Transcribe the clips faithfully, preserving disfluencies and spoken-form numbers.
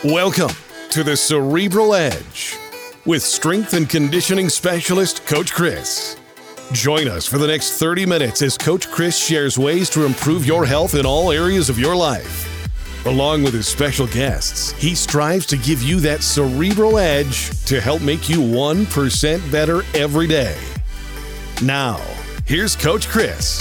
Welcome to the Cerebral Edge with strength and conditioning specialist Coach Chris. Join us for the next thirty minutes as Coach Chris shares ways to improve your health in all areas of your life. Along with his special guests, he strives to give you that cerebral edge to help make you one percent better every day. Now, here's Coach Chris.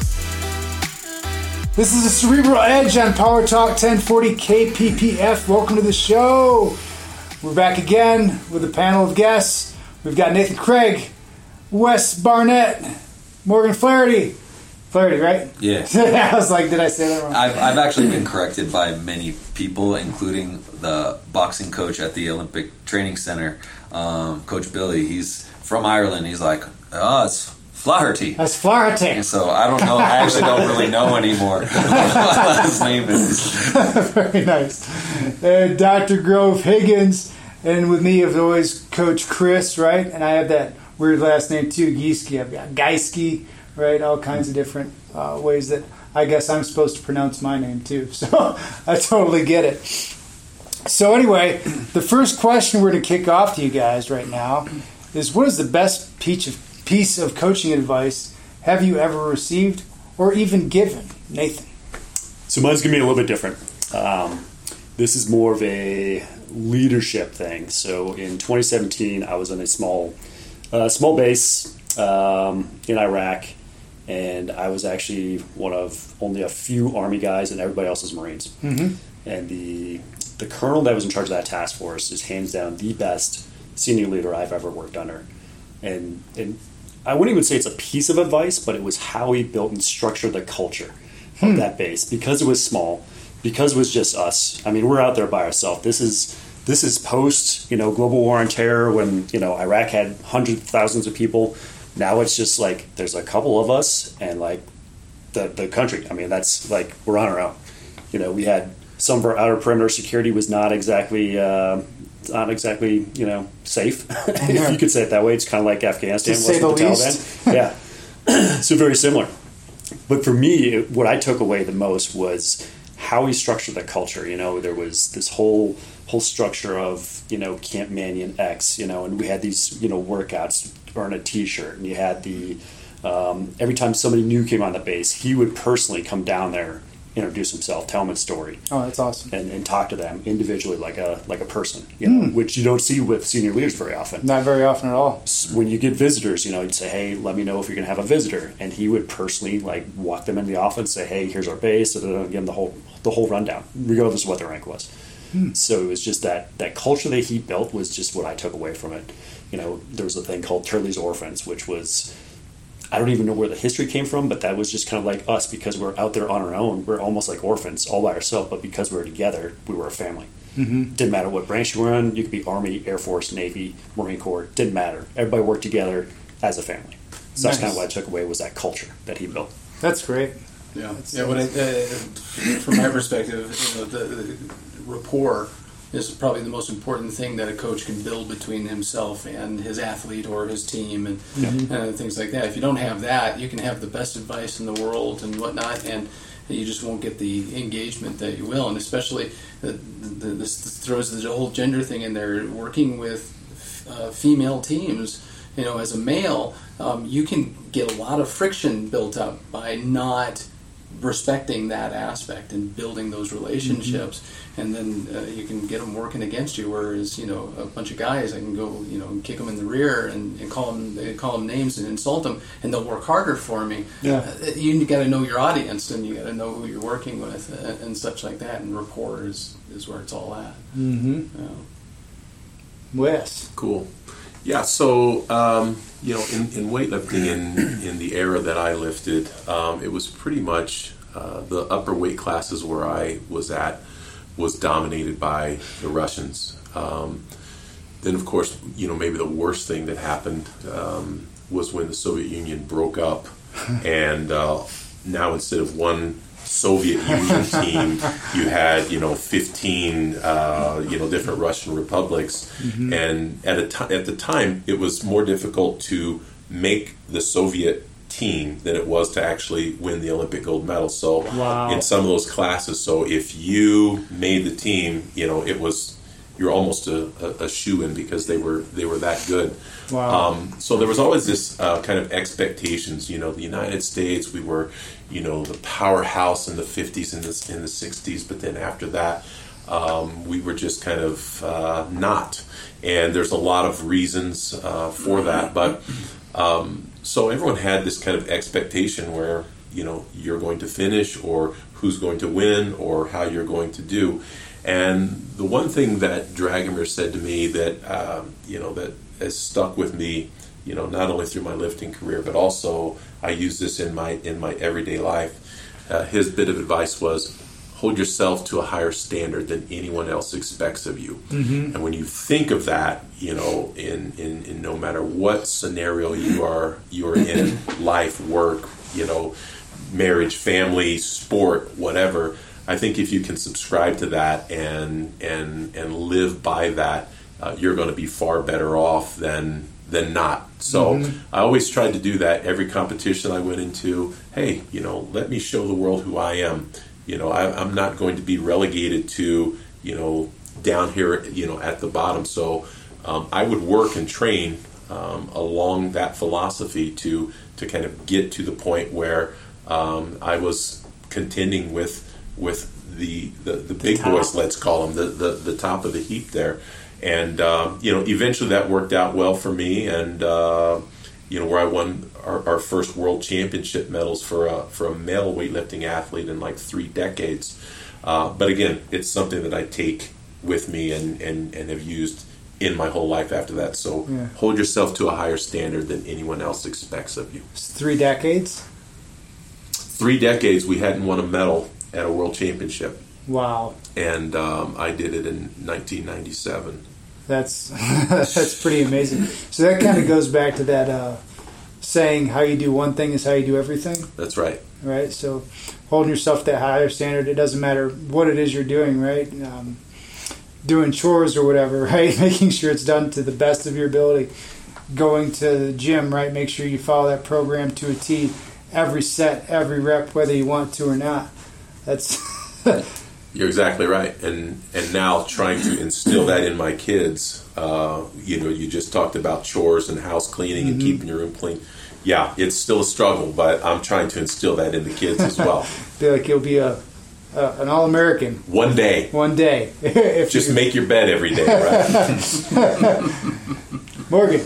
This is the Cerebral Edge on Power Talk ten forty K P P F. Welcome to the show. We're back again with a panel of guests. We've got Nathan Craig, Wes Barnett, Morgan Flaherty. Flaherty, right? Yes. I was like, did I say that wrong? I've, I've actually been corrected by many people, including the boxing coach at the Olympic Training Center, um, Coach Billy. He's from Ireland. He's like, oh, it's Flaherty. That's Flaherty. And so I don't know. I actually don't really know anymore what his name is. Very nice. And Doctor Grove Higgins. And with me, as always, Coach Chris, right? And I have that weird last name too, Gieske. I've got Geiske, right? All kinds of different uh, ways that I guess I'm supposed to pronounce my name too. So I totally get it. So anyway, the first question we're going to kick off to you guys right now is, what is the best piece of, piece of coaching advice have you ever received or even given? Nathan. So mine's going to be a little bit different. Um, this is more of a leadership thing. So in twenty seventeen, I was on a small uh, small base um, in Iraq, and I was actually one of only a few Army guys, and everybody else is Marines. Mm-hmm. And the the colonel that was in charge of that task force is hands down the best senior leader I've ever worked under. And, and I wouldn't even say it's a piece of advice, but it was how he built and structured the culture hmm. of that base. Because it was small, because it was just us. I mean, we're out there by ourselves. This is this is post, you know, global war on terror, when, you know, Iraq had hundreds of thousands of people. Now it's just like there's a couple of us and like the the country. I mean, that's like we're on our own. You know, we had some of our outer perimeter security was not exactly uh, not exactly you know safe, if you could say it that way. It's kind of like Afghanistan was with the Taliban. Yeah, so very similar. But for me, it, what I took away the most was how he structured the culture. You know, there was this whole whole structure of, you know, Camp Mannion X, you know, and we had these, you know, workouts, earn a T-shirt, and you had the um, every time somebody new came on the base, he would personally come down there, introduce himself, tell them his story. Oh, that's awesome. And, and talk to them individually like a like a person, you know, mm. which you don't see with senior leaders very often. Not very often at all. When you get visitors, you know, you'd say, hey, let me know if you're going to have a visitor. And he would personally like walk them in the office, say, hey, here's our base, and give them the whole the whole rundown, regardless of what their rank was. Mm. So it was just that, that culture that he built was just what I took away from it. You know, there was a thing called Turley's Orphans, which was, I don't even know where the history came from, but that was just kind of like us, because we're out there on our own. We're almost like orphans, all by ourselves, but because we were together, we were a family. Mm-hmm. Didn't matter what branch you were in. You could be Army, Air Force, Navy, Marine Corps. Didn't matter. Everybody worked together as a family. So nice. That's kind of what I took away, was that culture that he built. That's great. Yeah, That's yeah. What I, uh, from my perspective, you know, the, the rapport is probably the most important thing that a coach can build between himself and his athlete or his team, and mm-hmm. uh, things like that. If you don't have that, you can have the best advice in the world and whatnot, and you just won't get the engagement that you will. And especially, the, the, this throws the whole gender thing in there. Working with uh, female teams, you know, as a male, um, you can get a lot of friction built up by not respecting that aspect and building those relationships, mm-hmm. and then uh, you can get them working against you. Whereas, you know, a bunch of guys, I can go, you know, kick them in the rear and, and call them, call them names and insult them, and they'll work harder for me. Yeah. Uh, you got to know your audience, and you got to know who you're working with, and, and such like that. And rapport is, is where it's all at. Mm-hmm. Yeah. Wes. Cool. Yeah. So, um, you know, in, in weightlifting, in in the era that I lifted, um, it was pretty much uh, the upper weight classes where I was at was dominated by the Russians. Um, then, of course, you know, maybe the worst thing that happened um, was when the Soviet Union broke up, and uh, now instead of one Soviet Union team, you had, you know, fifteen, uh, you know, different Russian republics, mm-hmm. and at a t- at the time, it was more difficult to make the Soviet team than it was to actually win the Olympic gold medal. So Wow. in some of those classes, so if you made the team, you know, it was you're almost a, a, a shoo-in because they were they were that good. Wow. Um, so there was always this uh, kind of expectations. You know, the United States, we were, you know, the powerhouse in the fifties and the, in the sixties, but then after that, um, we were just kind of uh, not. And there's a lot of reasons uh, for that, but um, so everyone had this kind of expectation where, you know, you're going to finish, or who's going to win, or how you're going to do. And the one thing that Dragomir said to me that, um, you know, that has stuck with me, you know, not only through my lifting career, but also I use this in my in my everyday life. Uh, his bit of advice was, hold yourself to a higher standard than anyone else expects of you. Mm-hmm. And when you think of that, you know, in, in, in no matter what scenario you are you're in, life, work, you know, marriage, family, sport, whatever, I think if you can subscribe to that and and and live by that, uh, you're going to be far better off than than not. So mm-hmm. I always tried to do that every competition I went into. Hey, you know, let me show the world who I am. You know, I, I'm not going to be relegated to, you know, down here, you know, at the bottom. So um, I would work and train um, along that philosophy to to kind of get to the point where um, I was contending with with the the, the big top. boys, let's call them, the, the, the top of the heap there. And, um, you know, eventually that worked out well for me. And, uh, you know, where I won our, our first world championship medals for a, for a male weightlifting athlete in like three decades. Uh, but again, it's something that I take with me and, and, and have used in my whole life after that. So Yeah. hold yourself to a higher standard than anyone else expects of you. It's three decades. Three decades we hadn't won a medal at a world championship. Wow. And um, I did it in nineteen ninety-seven. That's that's pretty amazing. So that kind of goes back to that uh, saying, how you do one thing is how you do everything, That's right. right? So holding yourself to that higher standard, it doesn't matter what it is you're doing, right? Um, doing chores or whatever, right? Making sure it's done to the best of your ability. Going to the gym, right? Make sure you follow that program to a T. Every set, every rep, whether you want to or not. That's... You're exactly right. And and now trying to instill that in my kids, uh, you know, you just talked about chores and house cleaning and Mm-hmm. keeping your room clean. Yeah, it's still a struggle, but I'm trying to instill that in the kids as well. Feel like you'll be a, a an all-American One day. one day. if Just you, make your bed every day, right? Morgan.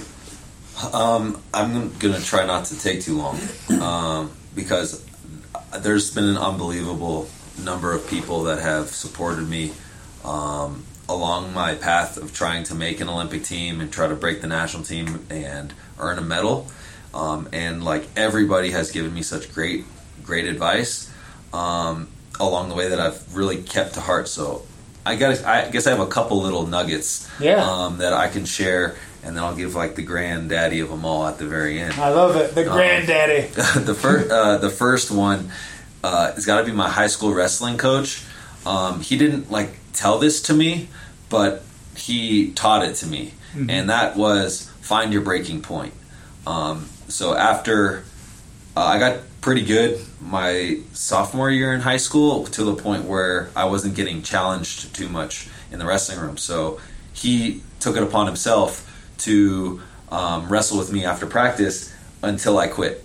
Um, I'm going to try not to take too long um, because there's been an unbelievable number of people that have supported me um, along my path of trying to make an Olympic team and try to break the national team and earn a medal. Um, and like everybody has given me such great, great advice um, along the way that I've really kept to heart. So I got, I guess I have a couple little nuggets Yeah. um, that I can share. And then I'll give like the granddaddy of them all at the very end. I love it. The granddaddy. the first, uh, the first one, uh, has got to be my high school wrestling coach. Um, he didn't like tell this to me, but he taught it to me, mm-hmm. and that was find your breaking point. Um, so after uh, I got pretty good my sophomore year in high school, to the point where I wasn't getting challenged too much in the wrestling room. So he took it upon himself to um, wrestle with me after practice until I quit.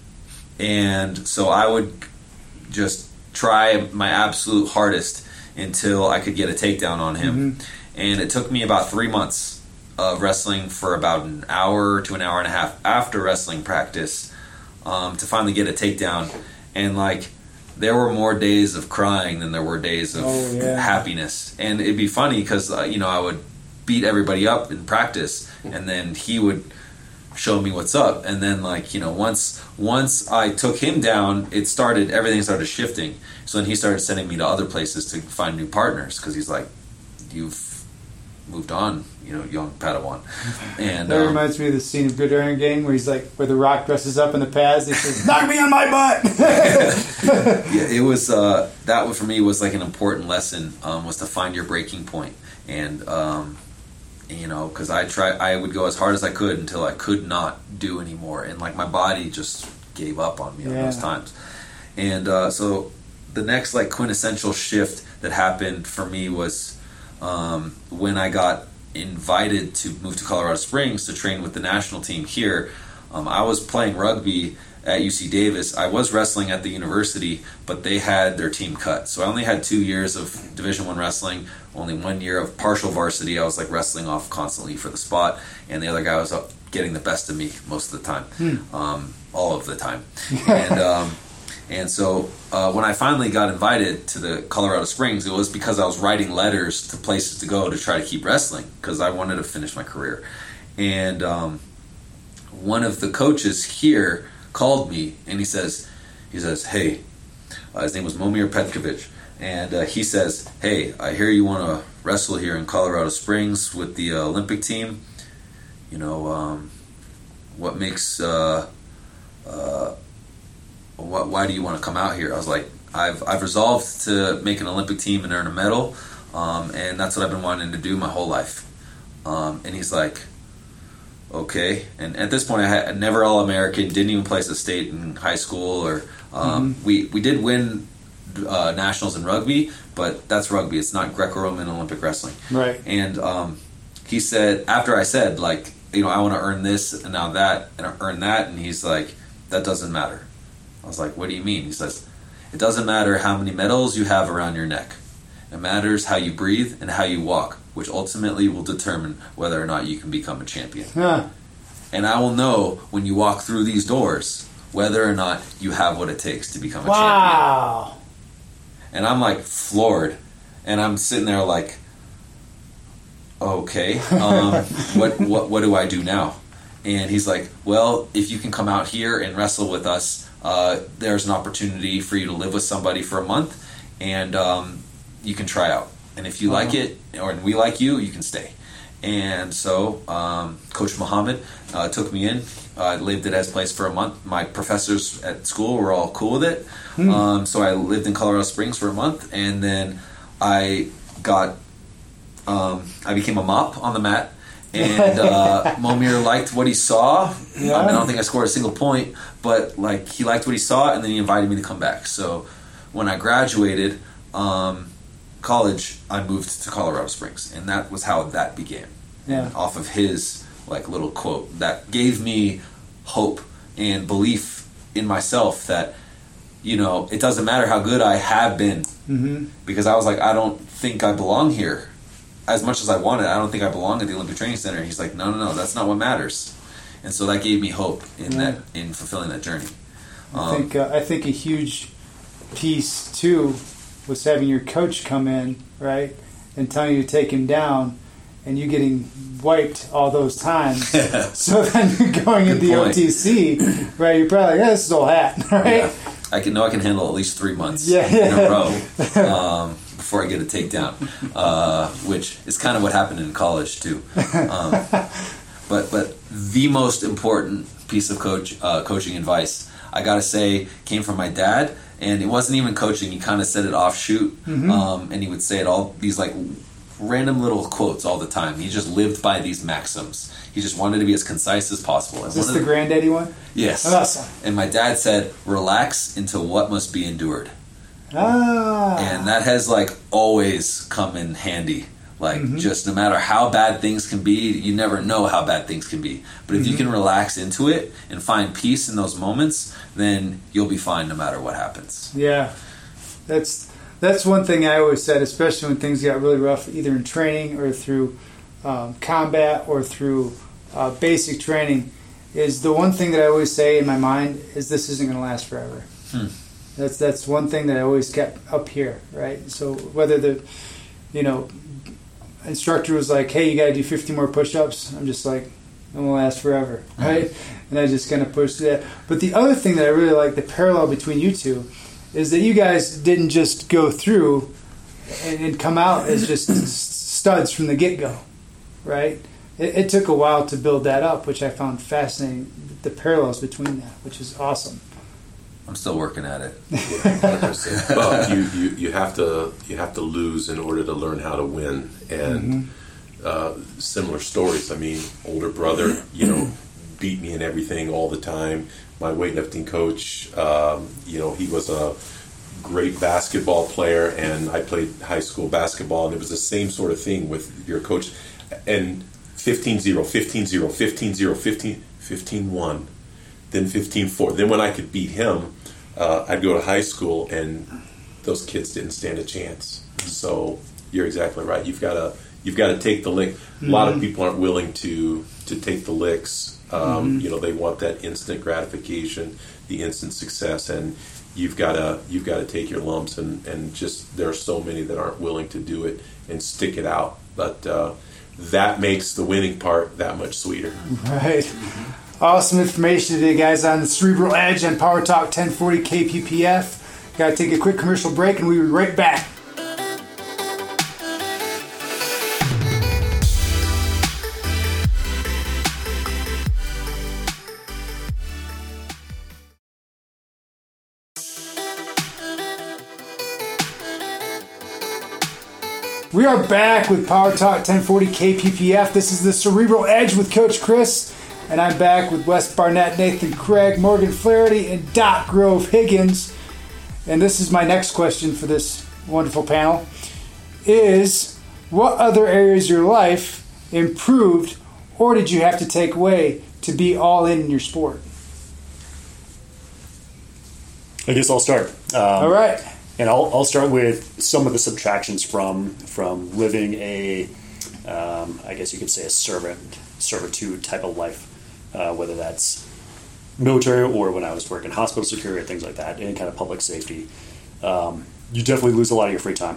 And so I would just try my absolute hardest until I could get a takedown on him. Mm-hmm. And it took me about three months of wrestling for about an hour to an hour and a half after wrestling practice um, to finally get a takedown. And like, there were more days of crying than there were days of oh, yeah. happiness. And it'd be funny because, uh, you know, I would beat everybody up in practice, and then he would show me what's up. And then, like, you know, once once I took him down, it started, everything started shifting. So then he started sending me to other places to find new partners, because he's like, you've moved on, you know, young Padawan. And that um, reminds me of the scene of Good Iron Gang where he's like, where The Rock dresses up in the pads. He says, "Knock me on my butt." yeah, it was uh, that was, for me, was like an important lesson, um, was to find your breaking point. And um, you know, because I try, I would go as hard as I could until I could not do anymore, and like my body just gave up on me on Yeah. those times. And uh, so the next like quintessential shift that happened for me was um, when I got invited to move to Colorado Springs to train with the national team here. Um, I was playing rugby at U C Davis. I was wrestling at the university, but they had their team cut. So I only had two years of Division One wrestling, only one year of partial varsity. I was like wrestling off constantly for the spot, and the other guy was up getting the best of me most of the time, Hmm. um, all of the time. and um, and so uh, when I finally got invited to the Colorado Springs, it was because I was writing letters to places to go to try to keep wrestling because I wanted to finish my career. And um, one of the coaches here called me and he says, he says, hey, uh, his name was Momir Petkovic, and uh, he says, hey, I hear you want to wrestle here in Colorado Springs with the uh, Olympic team. You know, um, what makes, uh, uh, what, why do you want to come out here? I was like, I've I've resolved to make an Olympic team and earn a medal, um, and that's what I've been wanting to do my whole life. Um, and he's like, okay. And at this point, I had never All-American, didn't even place a state in high school, or um, mm-hmm. we we did win uh, nationals in rugby, but that's rugby. It's not Greco-Roman Olympic wrestling. Right. And um, he said, after I said, like, you know, I want to earn this and now that and earn that, and he's like, that doesn't matter. I was like, what do you mean? He says, it doesn't matter how many medals you have around your neck. It matters how you breathe and how you walk, which ultimately will determine whether or not you can become a champion. Huh. And I will know when you walk through these doors whether or not you have what it takes to become a champion. Wow. And I'm like floored. And I'm sitting there like, okay, um, what, what, what do I do now? And he's like, well, if you can come out here and wrestle with us, uh, there's an opportunity for you to live with somebody for a month, and um, you can try out. And if you uh-huh. like it, or we like you, you can stay. And so um, Coach Muhammad uh, took me in. I uh, lived at his place for a month. My professors at school were all cool with it. Hmm. Um, so I lived in Colorado Springs for a month, and then I got, um, I became a mop on the mat. And uh, Momir liked what he saw. Yeah. I, mean, I don't think I scored a single point, but like he liked what he saw, and then he invited me to come back. So when I graduated um, college, I moved to Colorado Springs, and that was how that began. Yeah. And off of his like little quote that gave me hope and belief in myself that, you know, it doesn't matter how good I have been, mm-hmm. because I was like, I don't think I belong here. As much as I wanted, I don't think I belong at the Olympic Training Center. He's like, no, no, no, that's not what matters. And so that gave me hope in yeah. that, in fulfilling that journey. I Um, think uh, I think a huge piece too was having your coach come in, right, and telling you to take him down, and you getting wiped all those times. So then you're going into the O T C, right? You're probably like, yeah, this is old hat, right? Yeah. I can know I can handle at least three months yeah. in a row um, before I get a takedown, uh, which is kind of what happened in college too. Um, but but the most important piece of coach uh, coaching advice, I gotta say, came from my dad, and it wasn't even coaching. He kind of said it offshoot, mm-hmm. um, and he would say it all these like random little quotes all the time. He just lived by these maxims. He just wanted to be as concise as possible. Is this the, the granddaddy one? Yes. Awesome. And my dad said, relax into what must be endured. Ah. And that has like always come in handy. Like mm-hmm. just no matter how bad things can be, you never know how bad things can be. But if mm-hmm. you can relax into it and find peace in those moments, then you'll be fine no matter what happens. Yeah. That's that's one thing I always said, especially when things got really rough, either in training or through um, combat or through uh, basic training, is the one thing that I always say in my mind is this isn't going to last forever. Hmm. That's that's one thing that I always kept up here, right? So whether the, you know, instructor was like, hey, you got to do fifty more push-ups, I'm just like, it won't last forever, right? Mm-hmm. And I just kind of pushed that. But the other thing that I really like, the parallel between you two, is that you guys didn't just go through and, and come out as just studs from the get-go, right? It, it took a while to build that up, which I found fascinating, the parallels between that, which is awesome. I'm still working at it. Well, you, you, you have to you have to lose in order to learn how to win, and mm-hmm. uh, similar stories. I mean, older brother, you know, beat me in everything all the time. My weightlifting coach, um, you know, he was a great basketball player, and I played high school basketball, and it was the same sort of thing with your coach. And fifteen zero, fifteen zero, fifteen zero, fifteen, fifteen one, then fifteen four. Then when I could beat him, uh, I'd go to high school, and those kids didn't stand a chance. So you're exactly right. You've got to you've got to take the lick. Mm-hmm. A lot of people aren't willing to to take the licks. Um, mm-hmm. You know, they want that instant gratification, the instant success, and you've got to you've got to take your lumps. And, and just there are so many that aren't willing to do it and stick it out. But uh, that makes the winning part that much sweeter. Right. Awesome information today, guys, on the Cerebral Edge and Power Talk ten forty K P P F. Got to take a quick commercial break, and we'll be right back. We are back with Power Talk ten forty K P P F. This is the Cerebral Edge with Coach Chris, and I'm back with Wes Barnett, Nathan Craig, Morgan Flaherty, and Doc Grove Higgins. And this is my next question for this wonderful panel, is what other areas of your life improved or did you have to take away to be all in in your sport? I guess I'll start. Um, all right. And I'll, I'll start with some of the subtractions from from living a, um, I guess you could say a servant, servitude type of life, uh, whether that's military or when I was working hospital security, things like that, any kind of public safety. Um, you definitely lose a lot of your free time.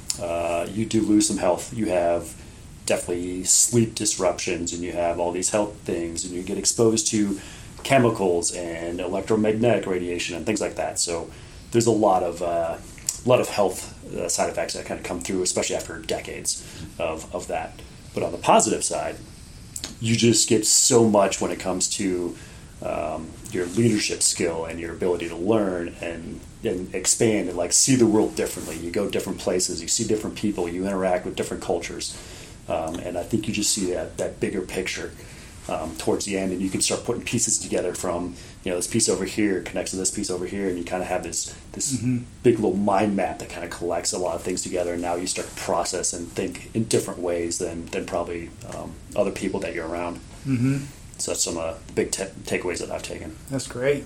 Uh, you do lose some health. You have definitely sleep disruptions, and you have all these health things, and you get exposed to chemicals and electromagnetic radiation and things like that. So there's a lot of uh, a lot of health uh, side effects that kind of come through, especially after decades of, of that. But on the positive side, you just get so much when it comes to um, your leadership skill and your ability to learn and, and expand and like see the world differently. You go different places, you see different people, you interact with different cultures. Um, and I think you just see that, that bigger picture um, towards the end, and you can start putting pieces together from, you know, this piece over here connects to this piece over here, and you kind of have this this mm-hmm. big little mind map that kind of collects a lot of things together, and now you start to process and think in different ways than, than probably um, other people that you're around. Mm-hmm. So that's some uh, big te- takeaways that I've taken. That's great.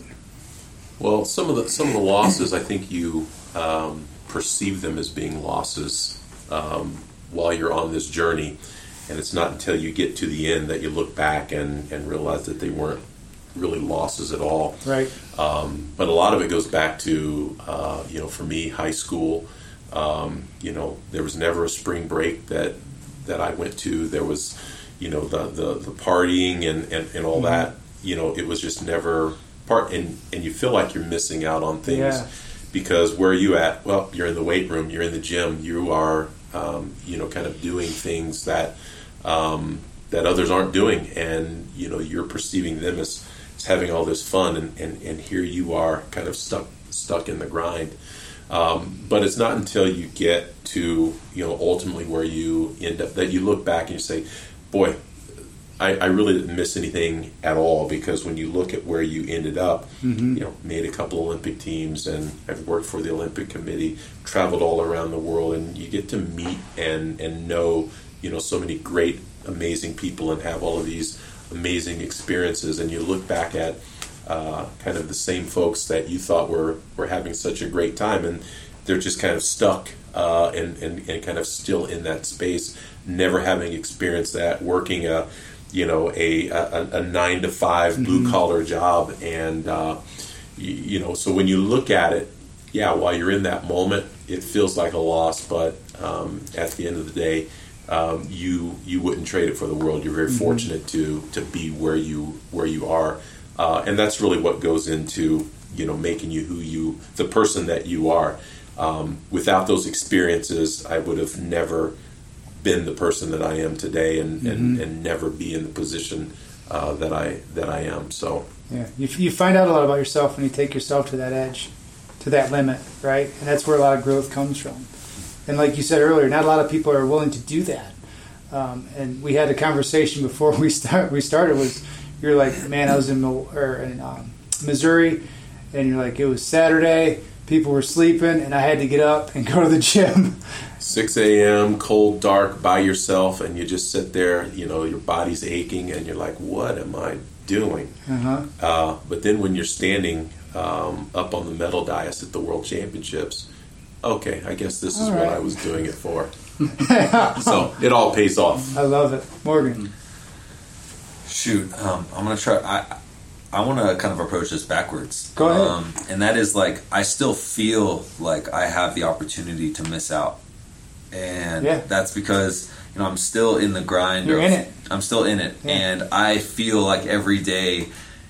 Well, some of the some of the losses, I think you um, perceive them as being losses um, while you're on this journey, and it's not until you get to the end that you look back and, and realize that they weren't really losses at all. Right. Um, but a lot of it goes back to, uh, you know, for me, high school. Um, you know, there was never a spring break that that I went to. There was, you know, the the, the partying and, and, and all mm-hmm. that. You know, it was just never part. And, and you feel like you're missing out on things yeah. because where are you at? Well, you're in the weight room. You're in the gym. You are, um, you know, kind of doing things that um, that others aren't doing, and you know, you're perceiving them as having all this fun, and, and, and here you are kind of stuck stuck in the grind. Um, but it's not until you get to, you know, ultimately where you end up that you look back and you say, boy, I, I really didn't miss anything at all, because when you look at where you ended up, mm-hmm. you know, made a couple Olympic teams, and I've worked for the Olympic Committee, traveled all around the world, and you get to meet and, and know, you know, so many great, amazing people and have all of these amazing experiences, and you look back at uh, kind of the same folks that you thought were, were having such a great time, and they're just kind of stuck uh, and, and, and kind of still in that space, never having experienced that, working a you know a a, a nine to five mm-hmm. blue collar job, and uh, you, you know so when you look at it, yeah, while you're in that moment, it feels like a loss, but um, at the end of the day, Um, you you wouldn't trade it for the world. You're very mm-hmm. fortunate to to be where you where you are, uh, and that's really what goes into, you know, making you who you the person that you are. Um, without those experiences, I would have never been the person that I am today, and, mm-hmm. and, and never be in the position uh, that I that I am. So yeah, you you find out a lot about yourself when you take yourself to that edge, to that limit, right? And that's where a lot of growth comes from. And like you said earlier, not a lot of people are willing to do that. Um, and we had a conversation before we start. We started was, you're like, man, I was in, Mil- or in um, Missouri, and you're like, it was Saturday, people were sleeping, and I had to get up and go to the gym. six a.m., cold, dark, by yourself, and you just sit there, you know, your body's aching, and you're like, what am I doing? Uh-huh. Uh, but then when you're standing um, up on the medal dais at the World Championships, okay, I guess this is All what right. I was doing it for. So it all pays off. I love it. Morgan. Shoot, um, I'm gonna try. I I want to kind of approach this backwards. Go ahead. Um, and that is like I still feel like I have the opportunity to miss out, and Yeah. that's because you know I'm still in the grind. You're of, in it. I'm still in it, Yeah. and I feel like every day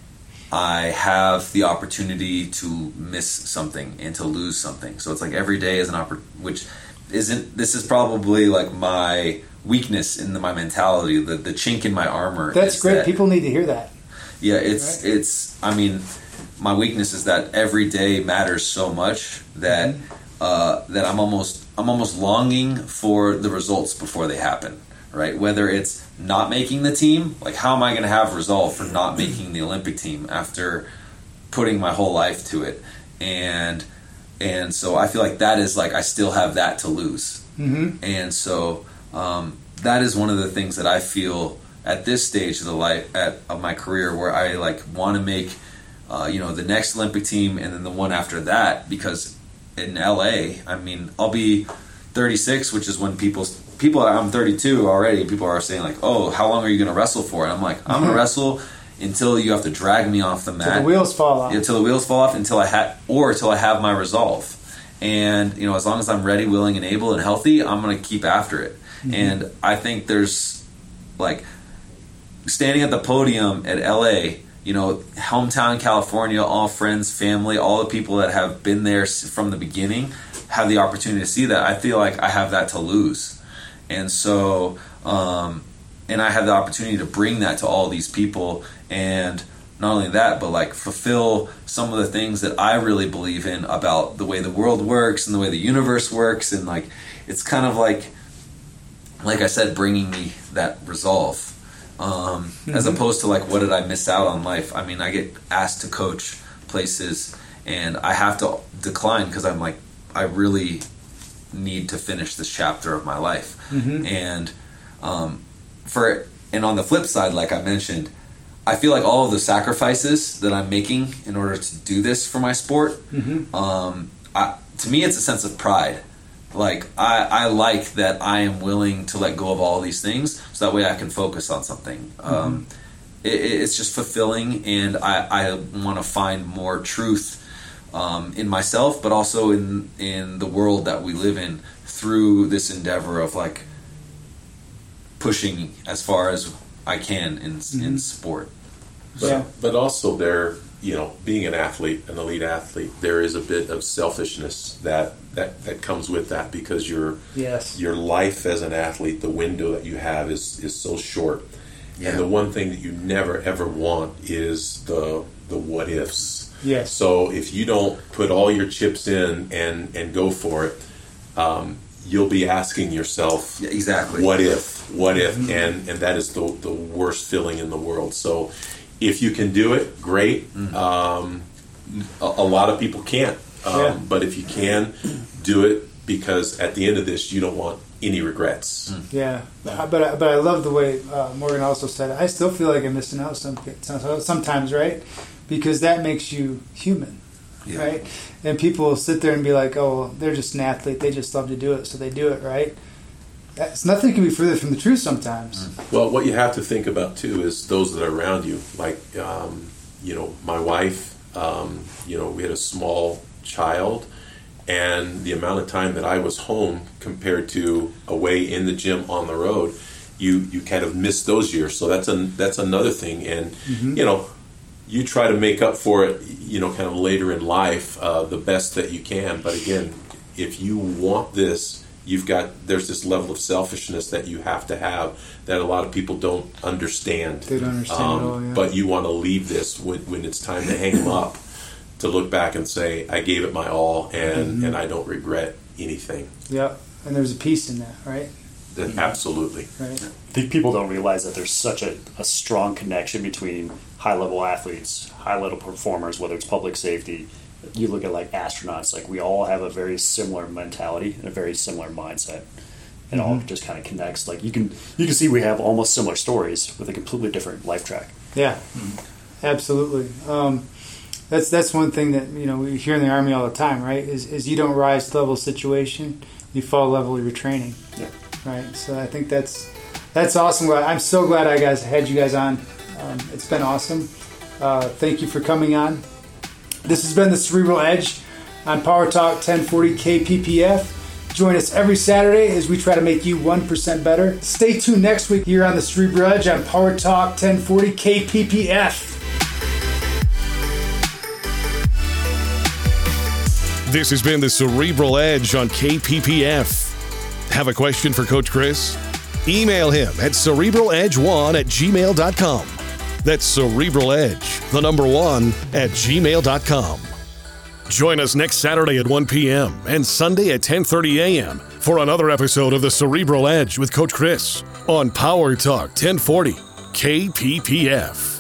I have the opportunity to miss something and to lose something. So it's like every day is an oppor- which isn't. This is probably like my weakness in the, my mentality, the the chink in my armor. That's is great. that- People need to hear that. yeah, it's Right. it's. I mean, my weakness is that every day matters so much that Mm-hmm. uh, that I'm almost I'm almost longing for the results before they happen. Right? Whether it's not making the team, like how am I going to have resolve for not making the Olympic team after putting my whole life to it? And and so I feel like that is like I still have that to lose. Mm-hmm. And so um, that is one of the things that I feel at this stage of the life at, of my career, where I like want to make, uh, you know, the next Olympic team and then the one after that. Because in L A, I mean, I'll be thirty-six, which is when people people I'm thirty-two already. People are saying like, "Oh, how long are you going to wrestle for?" And I'm like, "I'm going to wrestle until you have to drag me off the mat, Till the wheels fall off. Yeah, until the wheels fall off, until I ha- or until I have my resolve." And you know, as long as I'm ready, willing, and able, and healthy, I'm going to keep after it. Mm-hmm. And I think there's like standing at the podium at L A, you know, hometown California, all friends, family, all the people that have been there from the beginning have the opportunity to see that. I feel like I have that to lose. And so, um, and I have the opportunity to bring that to all these people. And not only that, but like fulfill some of the things that I really believe in about the way the world works and the way the universe works. And like, it's kind of like, like I said, bringing me that resolve. Um, mm-hmm. As opposed to like, what did I miss out on life? I mean, I get asked to coach places and I have to decline because I'm like, I really need to finish this chapter of my life. Mm-hmm. And um, for and on the flip side, like I mentioned, I feel like all of the sacrifices that I'm making in order to do this for my sport, mm-hmm. um, I, to me, it's a sense of pride. Like I, I like that I am willing to let go of all these things so that way I can focus on something. Mm-hmm. Um, it, it's just fulfilling, and I, I want to find more truth um, in myself, but also in in the world that we live in through this endeavor of like pushing as far as I can in mm-hmm. in sport. But, yeah. but also there, you know, being an athlete, an elite athlete, there is a bit of selfishness that, that, that comes with that, because your yes. your life as an athlete, the window that you have is, is so short. Yeah. And the one thing that you never ever want is the the what ifs. Yes. So if you don't put all your chips in and, and go for it, um, you'll be asking yourself, yeah, exactly, what if, what if, Mm-hmm. and, and that is the the worst feeling in the world. So if you can do it, great. Mm-hmm. Um, a, a lot of people can't, um, yeah. but if you can, do it, because at the end of this, you don't want any regrets. Mm. Yeah, but I, but I love the way uh, Morgan also said it. I still feel like I'm missing out some, sometimes, right? Because that makes you human, yeah. right? And people will sit there and be like, "Oh, well, they're just an athlete. They just love to do it, so they do it," right? That's, nothing can be further from the truth sometimes. Mm. Well, what you have to think about too is those that are around you. Like, um, you know, my wife. Um, you know, we had a small child. And the amount of time that I was home compared to away in the gym on the road, you, you kind of miss those years. So that's a, that's another thing. And, mm-hmm. you know, you try to make up for it, you know, kind of later in life, uh, the best that you can. But again, if you want this, you've got, there's this level of selfishness that you have to have that a lot of people don't understand. They don't understand um, at all, yeah. But you want to leave this when, when it's time to hang them up. To look back and say, I gave it my all, and, mm-hmm. and I don't regret anything. Yeah, and there's a peace in that, right? That- Absolutely. Right. I think people don't realize that there's such a, a strong connection between high-level athletes, high-level performers, whether it's public safety. You look at like astronauts, like we all have a very similar mentality and a very similar mindset. It all just kind of connects. Like you can you can see we have almost similar stories with a completely different life track. Yeah, absolutely. Um, that's that's one thing that you know we hear in the Army all the time, right? Is is you don't rise to level of situation, you fall level of your training. Yeah. Right. So I think that's that's awesome. I'm so glad I guys had you guys on. Um, it's been awesome. Uh, thank you for coming on. This has been the Cerebral Edge on Power Talk ten forty K P P F. Join us every Saturday as we try to make you one percent better. Stay tuned next week here on the Cerebral Edge on Power Talk ten forty K P P F. This has been the Cerebral Edge on K P P F. Have a question for Coach Chris? Email him at cerebral edge one at gmail dot com. That's Cerebral Edge, the number one, at gmail dot com. Join us next Saturday at one p.m. and Sunday at ten thirty a.m. for another episode of the Cerebral Edge with Coach Chris on Power Talk ten forty K P P F.